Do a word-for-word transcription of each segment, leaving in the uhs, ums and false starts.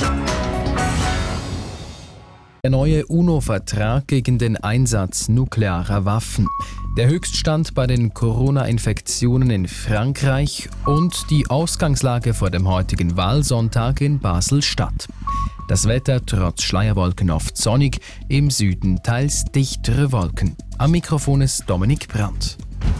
Der neue UNO-Vertrag gegen den Einsatz nuklearer Waffen, der Höchststand bei den Corona-Infektionen in Frankreich und die Ausgangslage vor dem heutigen Wahlsonntag in Basel-Stadt. Das Wetter trotz Schleierwolken oft sonnig, im Süden teils dichtere Wolken. Am Mikrofon ist Dominik Brandt.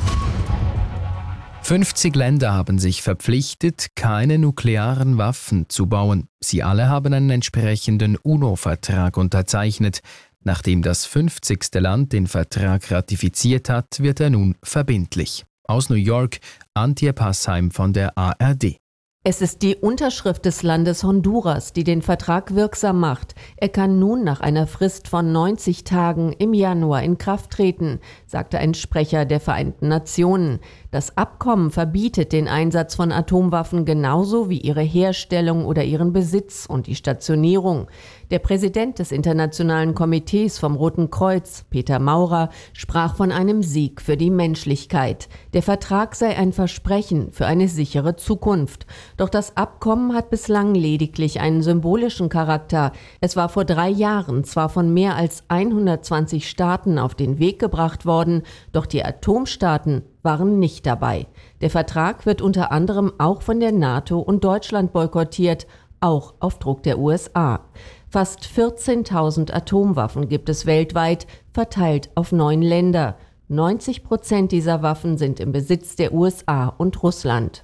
fünfzig Länder haben sich verpflichtet, keine nuklearen Waffen zu bauen. Sie alle haben einen entsprechenden UNO-Vertrag unterzeichnet. Nachdem das fünfzigste Land den Vertrag ratifiziert hat, wird er nun verbindlich. Aus New York, Antje Passheim von der A R D. Es ist die Unterschrift des Landes Honduras, die den Vertrag wirksam macht. Er kann nun nach einer Frist von neunzig Tagen im Januar in Kraft treten, sagte ein Sprecher der Vereinten Nationen. Das Abkommen verbietet den Einsatz von Atomwaffen genauso wie ihre Herstellung oder ihren Besitz und die Stationierung. Der Präsident des Internationalen Komitees vom Roten Kreuz, Peter Maurer, sprach von einem Sieg für die Menschlichkeit. Der Vertrag sei ein Versprechen für eine sichere Zukunft. Doch das Abkommen hat bislang lediglich einen symbolischen Charakter. Es war vor drei Jahren zwar von mehr als hundertzwanzig Staaten auf den Weg gebracht worden, doch die Atomstaaten waren nicht dabei. Der Vertrag wird unter anderem auch von der NATO und Deutschland boykottiert, auch auf Druck der U S A. Fast vierzehntausend Atomwaffen gibt es weltweit, verteilt auf neun Länder. neunzig Prozent dieser Waffen sind im Besitz der U S A und Russland.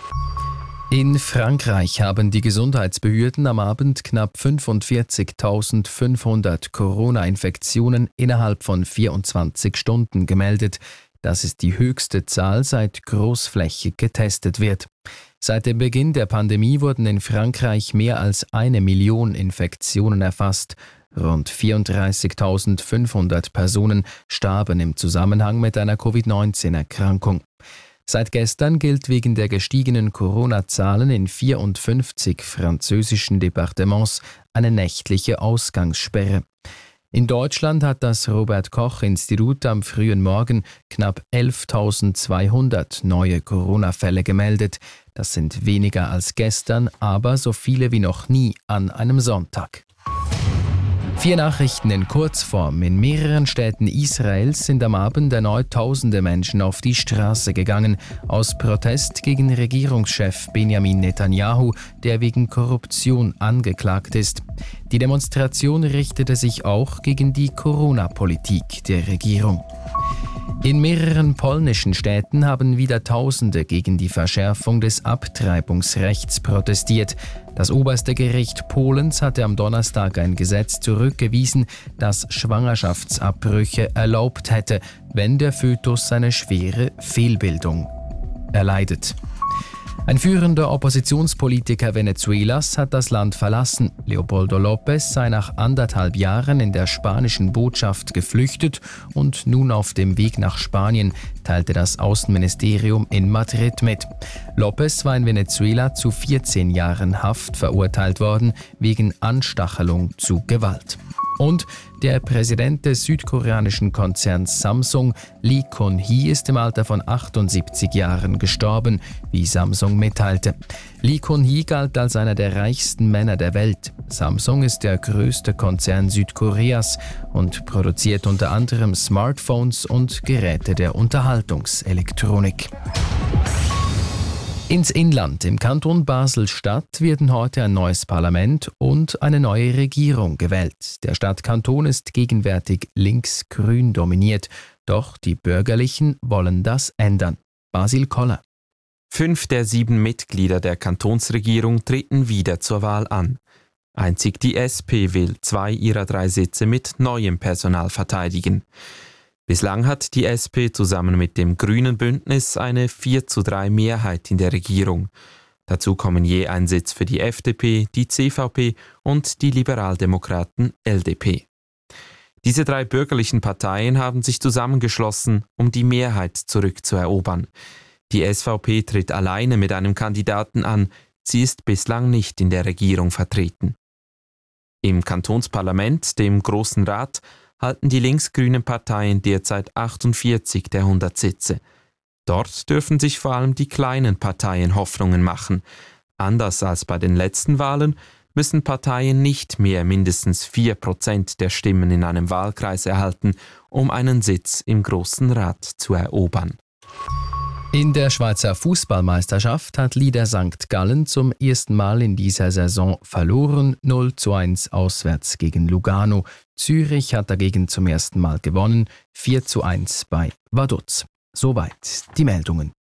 In Frankreich haben die Gesundheitsbehörden am Abend knapp fünfundvierzigtausendfünfhundert Corona-Infektionen innerhalb von vierundzwanzig Stunden gemeldet. Das ist die höchste Zahl, seit großflächig getestet wird. Seit dem Beginn der Pandemie wurden in Frankreich mehr als eine Million Infektionen erfasst. Rund vierunddreißigtausendfünfhundert Personen starben im Zusammenhang mit einer Covid neunzehn Erkrankung. Seit gestern gilt wegen der gestiegenen Corona-Zahlen in vierundfünfzig französischen Departements eine nächtliche Ausgangssperre. In Deutschland hat das Robert-Koch-Institut am frühen Morgen knapp elftausendzweihundert neue Corona-Fälle gemeldet. Das sind weniger als gestern, aber so viele wie noch nie an einem Sonntag. Vier Nachrichten in Kurzform. In mehreren Städten Israels sind am Abend erneut tausende Menschen auf die Straße gegangen, aus Protest gegen Regierungschef Benjamin Netanyahu, der wegen Korruption angeklagt ist. Die Demonstration richtete sich auch gegen die Corona-Politik der Regierung. In mehreren polnischen Städten haben wieder Tausende gegen die Verschärfung des Abtreibungsrechts protestiert. Das oberste Gericht Polens hatte am Donnerstag ein Gesetz zurückgewiesen, das Schwangerschaftsabbrüche erlaubt hätte, wenn der Fötus eine schwere Fehlbildung erleidet. Ein führender Oppositionspolitiker Venezuelas hat das Land verlassen. Leopoldo López sei nach anderthalb Jahren in der spanischen Botschaft geflüchtet und nun auf dem Weg nach Spanien, teilte das Außenministerium in Madrid mit. López war in Venezuela zu vierzehn Jahren Haft verurteilt worden, wegen Anstachelung zu Gewalt. Und der Präsident des südkoreanischen Konzerns Samsung, Lee Kun-hee, ist im Alter von achtundsiebzig Jahren gestorben, wie Samsung mitteilte. Lee Kun-hee galt als einer der reichsten Männer der Welt. Samsung ist der größte Konzern Südkoreas und produziert unter anderem Smartphones und Geräte der Unterhaltungselektronik. Ins Inland. Im Kanton Basel-Stadt werden heute ein neues Parlament und eine neue Regierung gewählt. Der Stadtkanton ist gegenwärtig links-grün dominiert, doch die Bürgerlichen wollen das ändern. Basil Koller. Fünf der sieben Mitglieder der Kantonsregierung treten wieder zur Wahl an. Einzig die S P will zwei ihrer drei Sitze mit neuem Personal verteidigen. Bislang hat die S P zusammen mit dem Grünen Bündnis eine vier zu drei Mehrheit in der Regierung. Dazu kommen je ein Sitz für die F D P, die C V P und die Liberaldemokraten L D P. Diese drei bürgerlichen Parteien haben sich zusammengeschlossen, um die Mehrheit zurückzuerobern. Die S V P tritt alleine mit einem Kandidaten an, sie ist bislang nicht in der Regierung vertreten. Im Kantonsparlament, dem Grossen Rat, halten die linksgrünen Parteien derzeit achtundvierzig der hundert Sitze. Dort dürfen sich vor allem die kleinen Parteien Hoffnungen machen. Anders als bei den letzten Wahlen müssen Parteien nicht mehr mindestens vier Prozent der Stimmen in einem Wahlkreis erhalten, um einen Sitz im Grossen Rat zu erobern. In der Schweizer Fußballmeisterschaft hat Lieder Sankt Gallen zum ersten Mal in dieser Saison verloren, null zu eins auswärts gegen Lugano. Zürich hat dagegen zum ersten Mal gewonnen, vier zu eins bei Vaduz. Soweit die Meldungen.